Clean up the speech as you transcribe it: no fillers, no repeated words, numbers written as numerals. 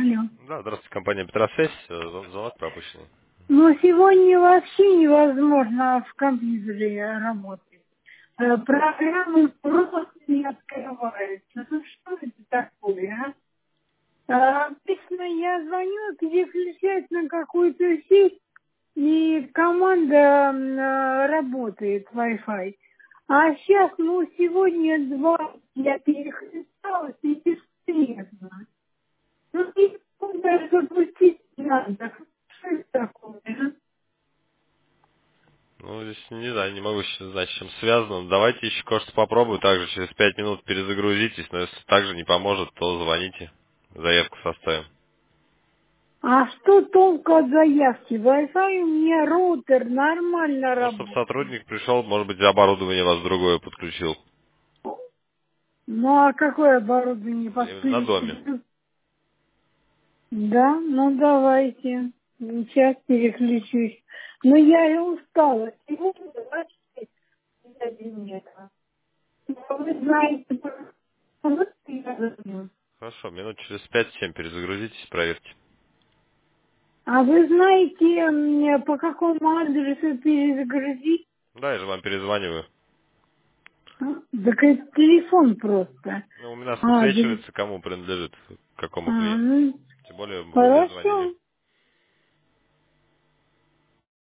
Алло. Да, здравствуйте, компания Петросвязь. Звонок пропущенный. Но сегодня вообще невозможно в компьютере работать. Программы просто не открываются. Ну что это такое, а? Обычно я звоню, переключаюсь на какую-то сеть, и команда работает, Wi-Fi. А сейчас, сегодня два я переключалась и бесполезно. Ну, и куда запустить надо. Что это такое? Ну, здесь не знаю, не могу сейчас знать, с чем связано. Давайте еще кое-что попробую. Также через 5 минут перезагрузитесь, но если также не поможет, то звоните. Заявку составим. А что толку от заявки? Wi-Fi у меня роутер нормально Ну, чтобы работает. сотрудник пришел, может быть, оборудование вас другое подключил. Ну, а какое оборудование На доме. подключено? Да, ну давайте. Сейчас переключусь. Но я и устала. Сегодня вообще связи нет. Вы знаете, вот я звоню. Хорошо, минут через 5-7 перезагрузитесь, проверьте. А вы знаете, по какому адресу перезагрузить? Да, я же вам перезваниваю. Так это телефон просто. Ну, у меня Адрес. высвечивается, кому принадлежит, к какому клиенту. Ну, Тем более вы мне звонили. хорошо.